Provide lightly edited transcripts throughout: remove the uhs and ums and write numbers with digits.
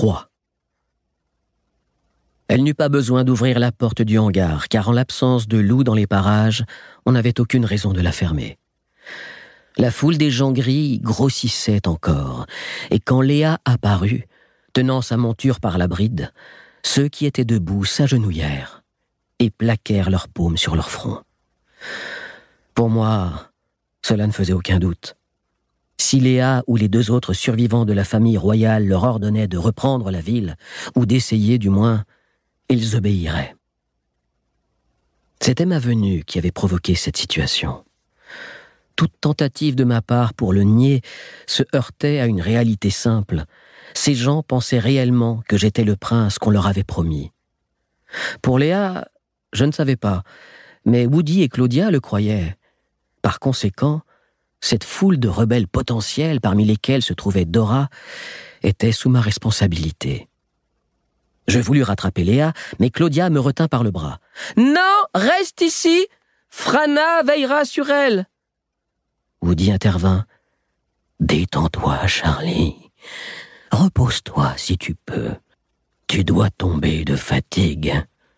Froid. Elle n'eut pas besoin d'ouvrir la porte du hangar, car en l'absence de loups dans les parages, on n'avait aucune raison de la fermer. La foule des gens gris grossissait encore, et quand Léa apparut, tenant sa monture par la bride, ceux qui étaient debout s'agenouillèrent et plaquèrent leurs paumes sur leur front. Pour moi, cela ne faisait aucun doute. Si Léa ou les 2 autres survivants de la famille royale leur ordonnaient de reprendre la ville, ou d'essayer du moins, ils obéiraient. C'était ma venue qui avait provoqué cette situation. Toute tentative de ma part pour le nier se heurtait à une réalité simple. Ces gens pensaient réellement que j'étais le prince qu'on leur avait promis. Pour Léa, je ne savais pas, mais Woody et Claudia le croyaient. Par conséquent, cette foule de rebelles potentiels parmi lesquels se trouvait Dora était sous ma responsabilité. Je voulus rattraper Léa, mais Claudia me retint par le bras. « Non, reste ici! Franna veillera sur elle !» Woody intervint. « Détends-toi, Charlie. Repose-toi si tu peux. Tu dois tomber de fatigue. »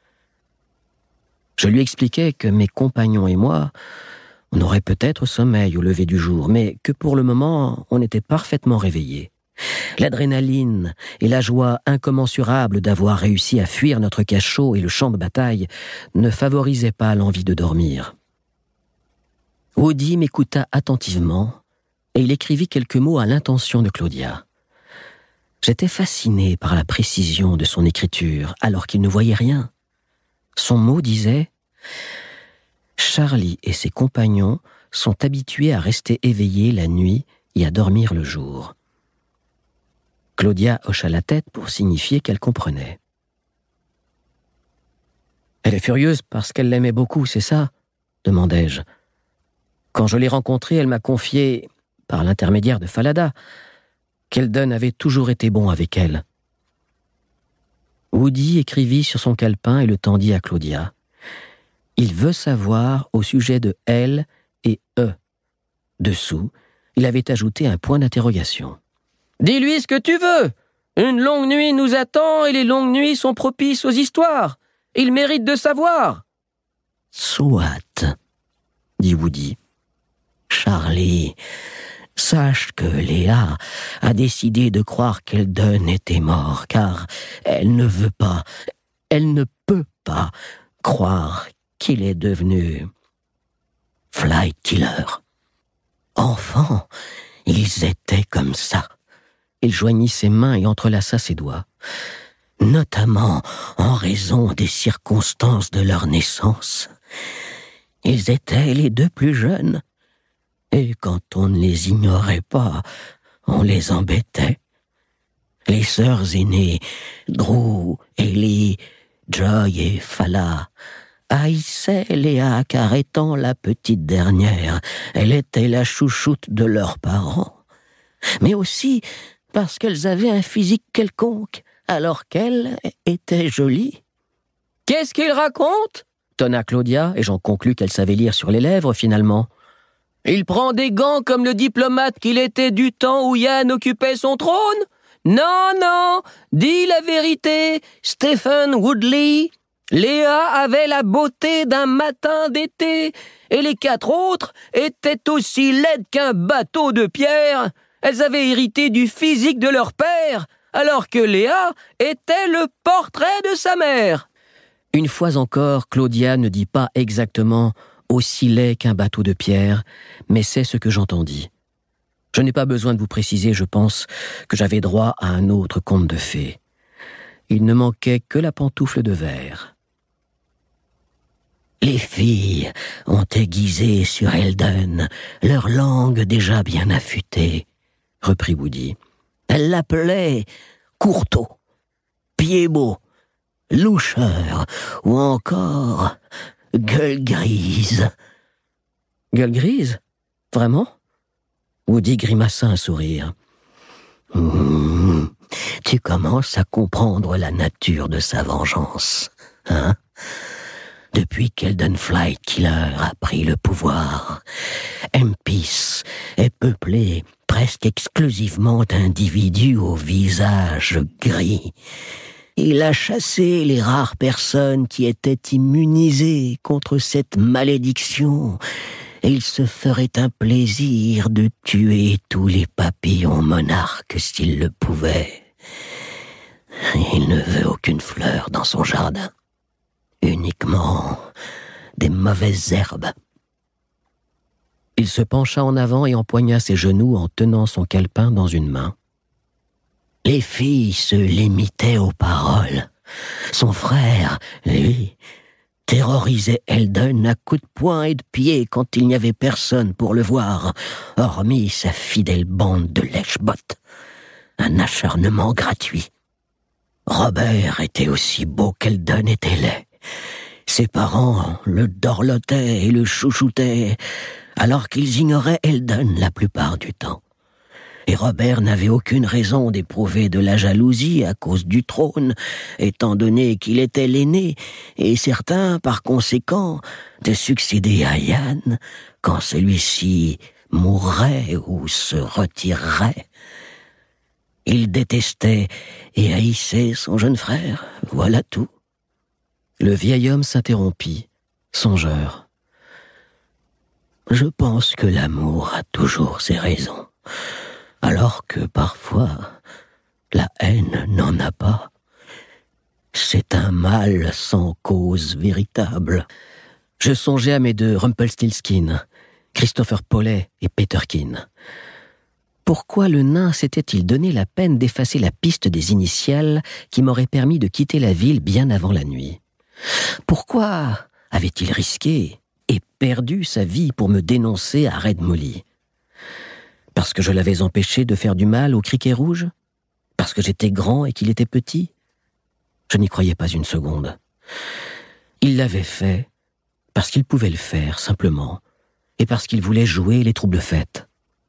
Je lui expliquai que mes compagnons et moi, on aurait peut-être sommeil au lever du jour, mais que pour le moment, on était parfaitement réveillés. L'adrénaline et la joie incommensurable d'avoir réussi à fuir notre cachot et le champ de bataille ne favorisaient pas l'envie de dormir. Woody m'écouta attentivement et il écrivit quelques mots à l'intention de Claudia. J'étais fasciné par la précision de son écriture alors qu'il ne voyait rien. Son mot disait « Charlie et ses compagnons sont habitués à rester éveillés la nuit et à dormir le jour. » Claudia hocha la tête pour signifier qu'elle comprenait. « Elle est furieuse parce qu'elle l'aimait beaucoup, c'est ça ?» demandai-je. Quand je l'ai rencontrée, elle m'a confié, par l'intermédiaire de Falada, qu'Eldon avait toujours été bon avec elle. Woody écrivit sur son calepin et le tendit à Claudia. Il veut savoir au sujet de elle et eux. Dessous, il avait ajouté un point d'interrogation. « Dis-lui ce que tu veux. Une longue nuit nous attend et les longues nuits sont propices aux histoires. Il mérite de savoir. » « Soit, » dit Woody. « Charlie, sache que Léa a décidé de croire qu'Eldon était mort, car elle ne peut pas croire qu'il est devenu Flight Killer. Enfant, ils étaient comme ça. » Il joignit ses mains et entrelaça ses doigts. « Notamment en raison des circonstances de leur naissance. Ils étaient les 2 plus jeunes. Et quand on ne les ignorait pas, on les embêtait. Les sœurs aînées, Drew, Ellie, Joy et Fala, haïssaient Léa car étant la petite dernière, elle était la chouchoute de leurs parents. Mais aussi parce qu'elles avaient un physique quelconque, alors qu'elle était jolie. « Qu'est-ce qu'il raconte ?» tonna Claudia, et j'en conclus qu'elle savait lire sur les lèvres, finalement. « Il prend des gants comme le diplomate qu'il était du temps où Yann occupait son trône ? Non, dis la vérité, Stephen Woodley. Léa avait la beauté d'un matin d'été, et les 4 autres étaient aussi laides qu'un bateau de pierre. Elles avaient hérité du physique de leur père, alors que Léa était le portrait de sa mère. » Une fois encore, Claudia ne dit pas exactement « aussi laid qu'un bateau de pierre », mais c'est ce que j'entendis. Je n'ai pas besoin de vous préciser, je pense, que j'avais droit à un autre conte de fées. Il ne manquait que la pantoufle de verre. « Les filles ont aiguisé sur Eldon leur langue déjà bien affûtée, » reprit Woody. « Elles l'appelaient Courteau, Pied-beau, Loucheur ou encore Gueule grise. » « Gueule grise ? Vraiment ?» Woody grimaça un sourire. « Tu commences à comprendre la nature de sa vengeance, hein ? Depuis qu'Eldon Flight Killer a pris le pouvoir, M-Peace est peuplé presque exclusivement d'individus au visage gris. Il a chassé les rares personnes qui étaient immunisées contre cette malédiction, et il se ferait un plaisir de tuer tous les papillons monarques s'il le pouvait. Il ne veut aucune fleur dans son jardin, uniquement des mauvaises herbes. Il se pencha en avant et empoigna ses genoux en tenant son calepin dans une main. Les filles se limitaient aux paroles. Son frère, lui, terrorisait Eldon à coups de poing et de pied quand il n'y avait personne pour le voir, hormis sa fidèle bande de lèche-bottes. Un acharnement gratuit. Robert était aussi beau qu'Eldon était laid. Ses parents le dorlotaient et le chouchoutaient, alors qu'ils ignoraient Eldon la plupart du temps. Et Robert n'avait aucune raison d'éprouver de la jalousie à cause du trône, étant donné qu'il était l'aîné, et certain, par conséquent, de succéder à Yann quand celui-ci mourrait ou se retirerait. Il détestait et haïssait son jeune frère, voilà tout. Le vieil homme s'interrompit, songeur. Je pense que l'amour a toujours ses raisons, alors que parfois la haine n'en a pas. C'est un mal sans cause véritable. Je songeais à mes deux Rumpelstiltskin, Christopher Paulet et Peterkin. Pourquoi le nain s'était-il donné la peine d'effacer la piste des initiales qui m'aurait permis de quitter la ville bien avant la nuit? Pourquoi avait-il risqué et perdu sa vie pour me dénoncer à Red Molly? Parce que je l'avais empêché de faire du mal au criquet rouge? Parce que j'étais grand et qu'il était petit? Je n'y croyais pas une seconde. Il l'avait fait parce qu'il pouvait le faire, simplement, et parce qu'il voulait jouer les trouble-fêtes.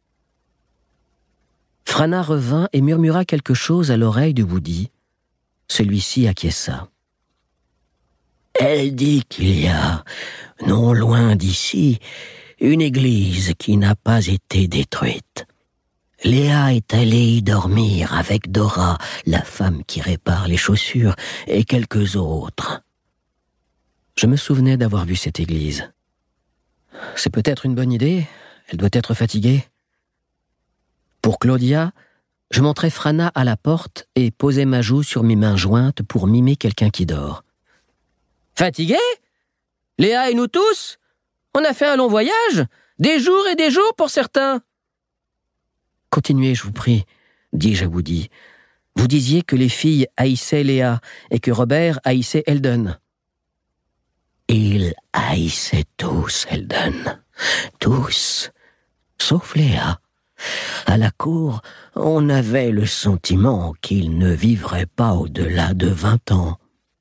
Franna revint et murmura quelque chose à l'oreille de Woody. Celui-ci acquiesça. Elle dit qu'il y a, non loin d'ici, une église qui n'a pas été détruite. Léa est allée y dormir avec Dora, la femme qui répare les chaussures, et quelques autres. Je me souvenais d'avoir vu cette église. C'est peut-être une bonne idée, elle doit être fatiguée. Pour Claudia, je montrai Franna à la porte et posai ma joue sur mes mains jointes pour mimer quelqu'un qui dort. Fatigué? Léa et nous tous? On a fait un long voyage, des jours et des jours pour certains. Continuez, je vous prie, dis-je à Woody. Vous disiez que les filles haïssaient Léa et que Robert haïssait Eldon. Ils haïssaient tous Eldon, tous, sauf Léa. À la cour, on avait le sentiment qu'il ne vivrait pas au-delà de 20 ans.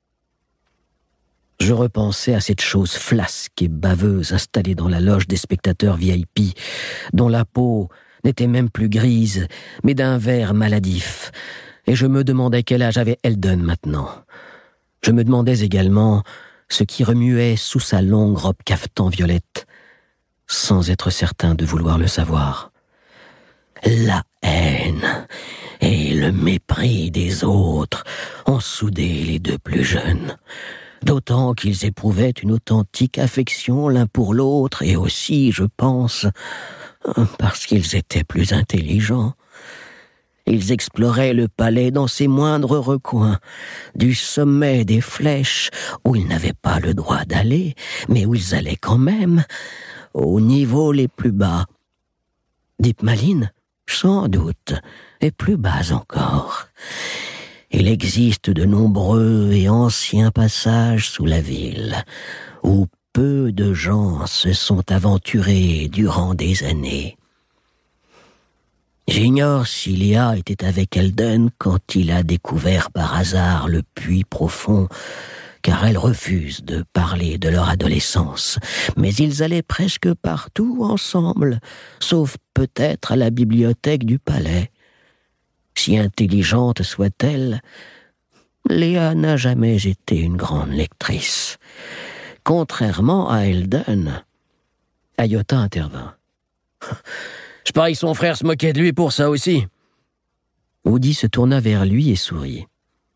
Je repensais à cette chose flasque et baveuse installée dans la loge des spectateurs VIP, dont la peau n'était même plus grise, mais d'un vert maladif, et je me demandais quel âge avait Eldon maintenant. Je me demandais également ce qui remuait sous sa longue robe cafetan violette, sans être certain de vouloir le savoir. La haine et le mépris des autres ont soudé les deux plus jeunes, d'autant qu'ils éprouvaient une authentique affection l'un pour l'autre, et aussi, je pense, parce qu'ils étaient plus intelligents. Ils exploraient le palais dans ses moindres recoins, du sommet des flèches, où ils n'avaient pas le droit d'aller, mais où ils allaient quand même, aux niveaux les plus bas. Dipmaline, sans doute, et plus bas encore. Il existe de nombreux et anciens passages sous la ville, où peu de gens se sont aventurés durant des années. J'ignore si Léa était avec Eldon quand il a découvert par hasard le puits profond, car elle refuse de parler de leur adolescence. Mais ils allaient presque partout ensemble, sauf peut-être à la bibliothèque du palais. Si intelligente soit-elle, Léa n'a jamais été une grande lectrice. Contrairement à Eldon. Ayota intervint. Je parie que son frère se moquait de lui pour ça aussi. Woody se tourna vers lui et sourit.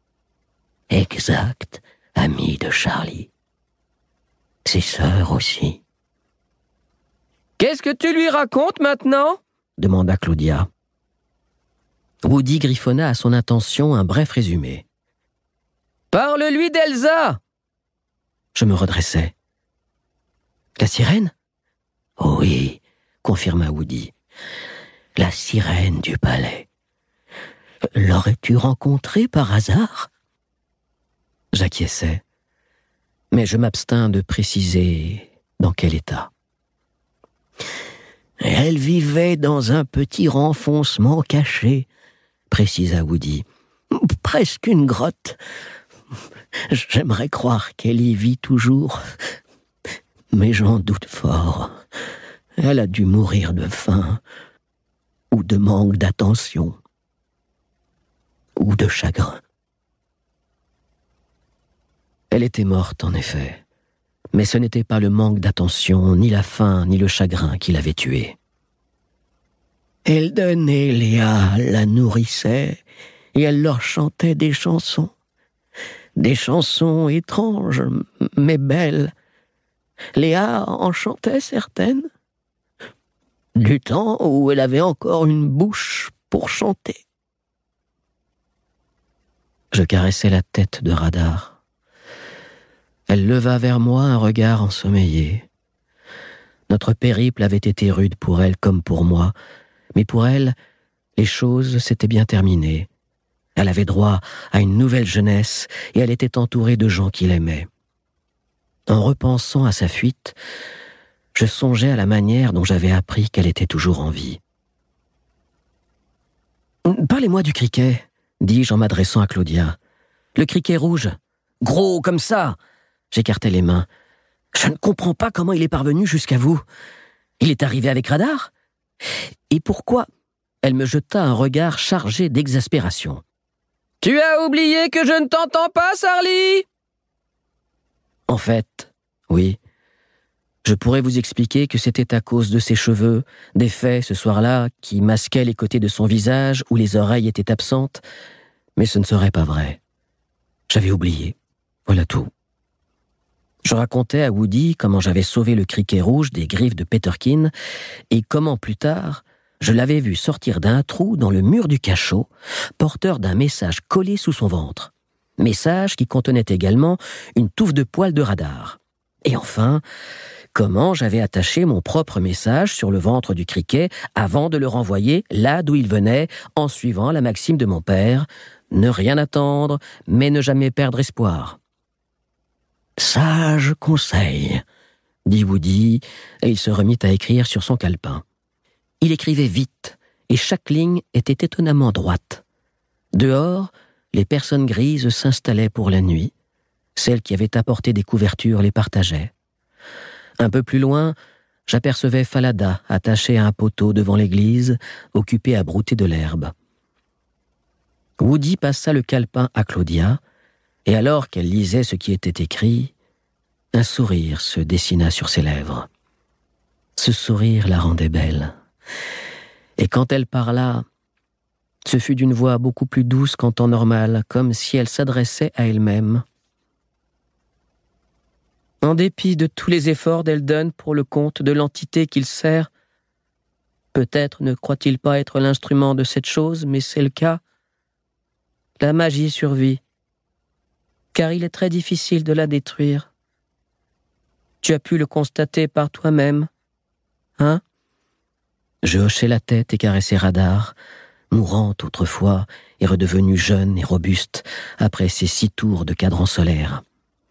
Exact, ami de Charlie. Ses sœurs aussi. Qu'est-ce que tu lui racontes maintenant ? Demanda Claudia. Woody griffonna à son intention un bref résumé. Parle-lui d'Elsa ! Je me redressai. La sirène ? Oui, confirma Woody. La sirène du palais. L'aurais-tu rencontrée par hasard ? J'acquiesçai, mais je m'abstins de préciser dans quel état. Elle vivait dans un petit renfoncement caché, précisa Woody. Presque une grotte. J'aimerais croire qu'elle y vit toujours, mais j'en doute fort. Elle a dû mourir de faim, ou de manque d'attention, ou de chagrin. Elle était morte, en effet, mais ce n'était pas le manque d'attention, ni la faim, ni le chagrin qui l'avaient tuée. Eldon et Léa la nourrissaient, et elle leur chantait des chansons. Des chansons étranges, mais belles. Léa en chantait certaines. Du temps où elle avait encore une bouche pour chanter. Je caressai la tête de Radar. Elle leva vers moi un regard ensommeillé. Notre périple avait été rude pour elle comme pour moi, mais pour elle, les choses s'étaient bien terminées. Elle avait droit à une nouvelle jeunesse et elle était entourée de gens qui l'aimaient. En repensant à sa fuite, je songeais à la manière dont j'avais appris qu'elle était toujours en vie. « Parlez-moi du criquet », dis-je en m'adressant à Claudia. « Le criquet rouge, gros comme ça !» J'écartai les mains. « Je ne comprends pas comment il est parvenu jusqu'à vous. Il est arrivé avec Radar ? Et pourquoi ?» Elle me jeta un regard chargé d'exaspération. « Tu as oublié que je ne t'entends pas, Sarly ?» En fait, oui. Je pourrais vous expliquer que c'était à cause de ses cheveux, des faits, ce soir-là, qui masquaient les côtés de son visage où les oreilles étaient absentes, mais ce ne serait pas vrai. J'avais oublié. Voilà tout. Je racontais à Woody comment j'avais sauvé le criquet rouge des griffes de Peterkin et comment plus tard, je l'avais vu sortir d'un trou dans le mur du cachot, porteur d'un message collé sous son ventre. Message qui contenait également une touffe de poils de Radar. Et enfin, comment j'avais attaché mon propre message sur le ventre du criquet avant de le renvoyer là d'où il venait, en suivant la maxime de mon père, ne rien attendre, mais ne jamais perdre espoir. Sage conseil, dit Woody, et il se remit à écrire sur son calepin. Il écrivait vite, et chaque ligne était étonnamment droite. Dehors, les personnes grises s'installaient pour la nuit. Celles qui avaient apporté des couvertures les partageaient. Un peu plus loin, j'apercevais Falada attachée à un poteau devant l'église, occupée à brouter de l'herbe. Woody passa le calepin à Claudia, et alors qu'elle lisait ce qui était écrit, un sourire se dessina sur ses lèvres. Ce sourire la rendait belle. Et quand elle parla, ce fut d'une voix beaucoup plus douce qu'en temps normal, comme si elle s'adressait à elle-même. En dépit de tous les efforts d'Eldon pour le compte de l'entité qu'il sert, peut-être ne croit-il pas être l'instrument de cette chose, mais c'est le cas. La magie survit, car il est très difficile de la détruire. Tu as pu le constater par toi-même, hein ? Je hochai la tête et caressai Radar, mourante autrefois et redevenue jeune et robuste après ses 6 tours de cadran solaire.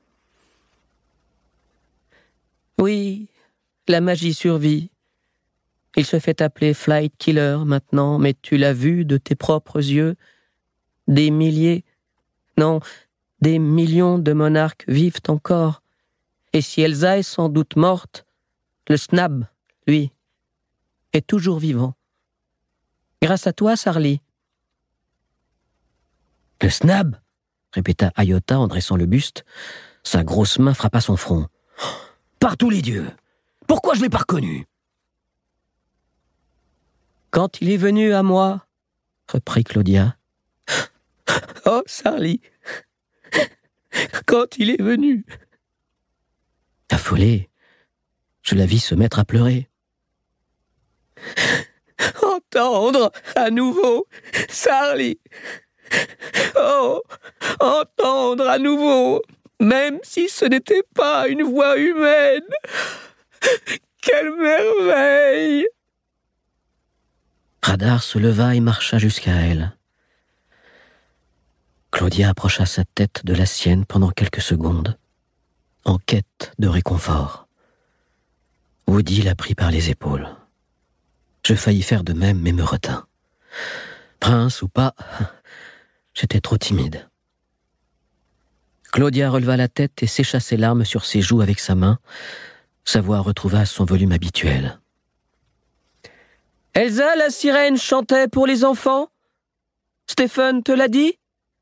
Oui, la magie survit. Il se fait appeler Flight Killer maintenant, mais tu l'as vu de tes propres yeux. Des milliers, non, des millions de monarques vivent encore. Et si Elsa est sans doute morte, le Snab, lui, est toujours vivant. Grâce à toi, Sarly. Le Snab, répéta Ayota en dressant le buste. Sa grosse main frappa son front. Par tous les dieux, pourquoi je l'ai pas reconnu ? Quand il est venu à moi, reprit Claudia. Oh, Sarli, quand il est venu. Affolée, je la vis se mettre à pleurer. Entendre à nouveau, Sarli. Oh, entendre à nouveau, même si ce n'était pas une voix humaine. Quelle merveille! Radar se leva et marcha jusqu'à elle. Claudia approcha sa tête de la sienne pendant quelques secondes, en quête de réconfort. Woody la prit par les épaules. Je faillis faire de même, mais me retins. Prince ou pas, j'étais trop timide. Claudia releva la tête et sécha ses larmes sur ses joues avec sa main. Sa voix retrouva son volume habituel. « Elsa, la sirène, chantait pour les enfants? Stephen te l'a dit ?»«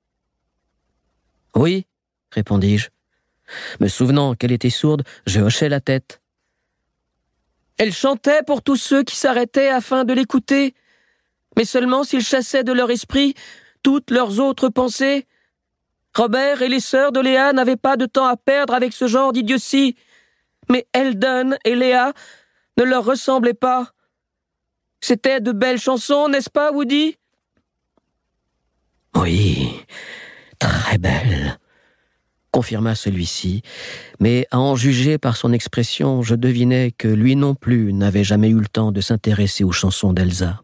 Oui, répondis-je. Me souvenant qu'elle était sourde, je hochai la tête. Elle chantait pour tous ceux qui s'arrêtaient afin de l'écouter, mais seulement s'ils chassaient de leur esprit toutes leurs autres pensées. Robert et les sœurs de Léa n'avaient pas de temps à perdre avec ce genre d'idiotie, mais Eldon et Léa ne leur ressemblaient pas. C'étaient de belles chansons, n'est-ce pas, Woody? Oui, très belles, confirma celui-ci, mais à en juger par son expression, je devinais que lui non plus n'avait jamais eu le temps de s'intéresser aux chansons d'Elsa.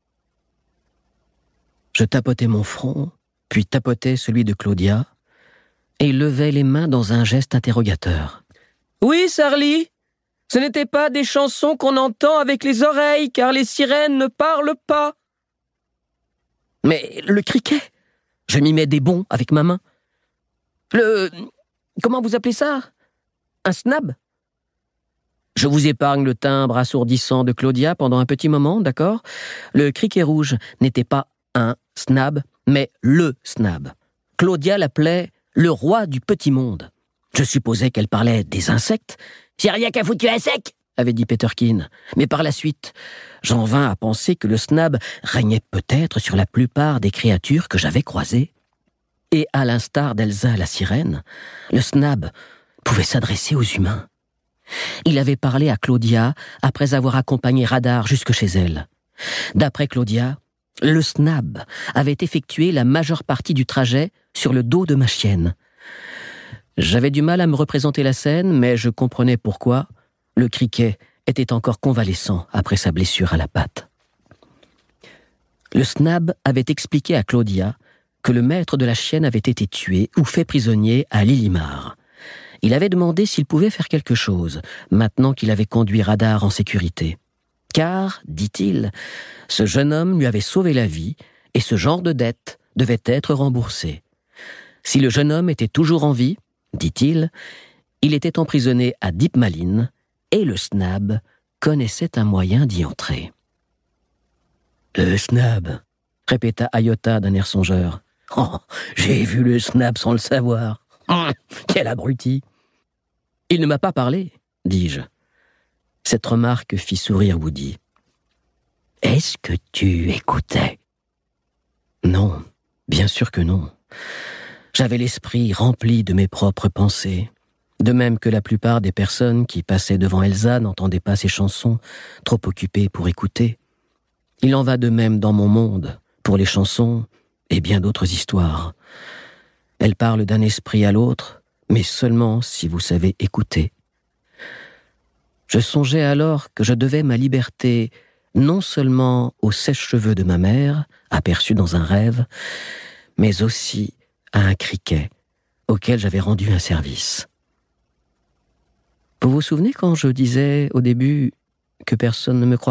Je tapotais mon front, puis tapotais celui de Claudia, et levais les mains dans un geste interrogateur. « Oui, Sarli, ce n'étaient pas des chansons qu'on entend avec les oreilles, car les sirènes ne parlent pas. » Mais le criquet, je m'y mets des bons avec ma main. Comment vous appelez ça? Un snab? Je vous épargne le timbre assourdissant de Claudia pendant un petit moment, d'accord? Le criquet rouge n'était pas un snab, mais le snab. Claudia l'appelait le roi du petit monde. Je supposais qu'elle parlait des insectes. « C'est rien qu'un foutu insecte !» avait dit Peterkin. Mais par la suite, j'en vins à penser que le snab régnait peut-être sur la plupart des créatures que j'avais croisées. Et à l'instar d'Elsa la sirène, le snab pouvait s'adresser aux humains. Il avait parlé à Claudia après avoir accompagné Radar jusque chez elle. D'après Claudia, le snab avait effectué la majeure partie du trajet sur le dos de ma chienne. J'avais du mal à me représenter la scène, mais je comprenais pourquoi le criquet était encore convalescent après sa blessure à la patte. Le snab avait expliqué à Claudia que le maître de la chienne avait été tué ou fait prisonnier à Lilimar. Il avait demandé s'il pouvait faire quelque chose, maintenant qu'il avait conduit Radar en sécurité. Car, dit-il, ce jeune homme lui avait sauvé la vie et ce genre de dette devait être remboursé. Si le jeune homme était toujours en vie, dit-il, il était emprisonné à Deep Malin et le snab connaissait un moyen d'y entrer. « Le snab !» répéta Ayota d'un air songeur. « Oh, j'ai vu le snab sans le savoir. Quel abruti !»« Il ne m'a pas parlé, dis-je. » Cette remarque fit sourire Woody. « Est-ce que tu écoutais ?» Non, bien sûr que non. J'avais l'esprit rempli de mes propres pensées, de même que la plupart des personnes qui passaient devant Elsa n'entendaient pas ses chansons, trop occupées pour écouter. Il en va de même dans mon monde, pour les chansons et bien d'autres histoires. Elles parlent d'un esprit à l'autre, mais seulement si vous savez écouter. Je songeais alors que je devais ma liberté non seulement aux sèche-cheveux de ma mère, aperçus dans un rêve, mais aussi à un criquet auquel j'avais rendu un service. Vous vous souvenez quand je disais au début que personne ne me croirait ?